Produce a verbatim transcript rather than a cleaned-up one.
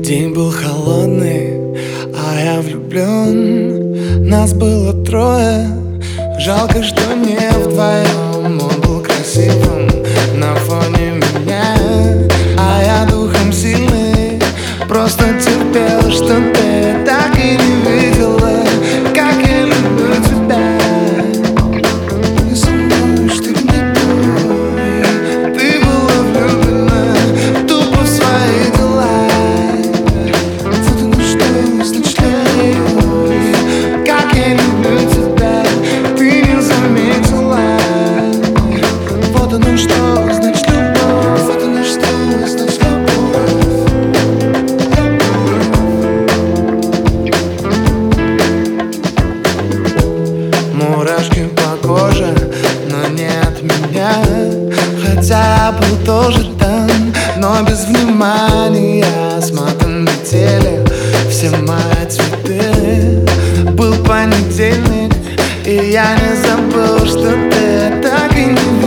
День был холодный, а я влюблен. Нас было трое, жалко, что не вдвоем. Он был красивым на фоне меня, а я духом сильный, просто терпел, что ты так и не видела, как я люблю тебя. И со мной, что не той, ты была влюблена тупо в свои дела. Вот оно что, значит любовь, как я люблю тебя, ты не заметила. Вот оно что, значит любовь, вот оно что, значит любовь. Мурашки по коже, но не от меня, хотя я был тоже там, но без внимания. С матом летели все мои цветы. Был понедельник, и я не забыл, что ты так и не